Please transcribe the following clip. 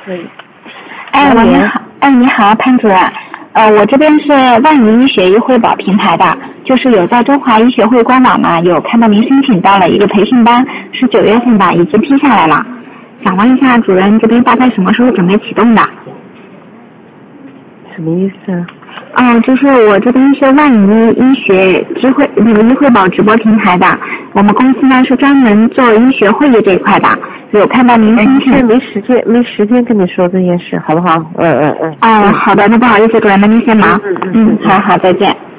可以。 哎，喂，你好，你好，潘主任。我这边是万宁医学医惠保平台的，就是有在中华医学会官网嘛，有看到您申请到了一个培训班，是9月份吧，已经批下来了。想问一下主任这边大概什么时候准备启动的？ 什么意思啊？ 就是我这边是万宁医学医惠保直播平台的，我们公司呢是专门做医学会议这一块的，有看到您申请。 没时间跟你说这件事，好不好？ 好的，那不好意思，主任，那您先忙。好，再见。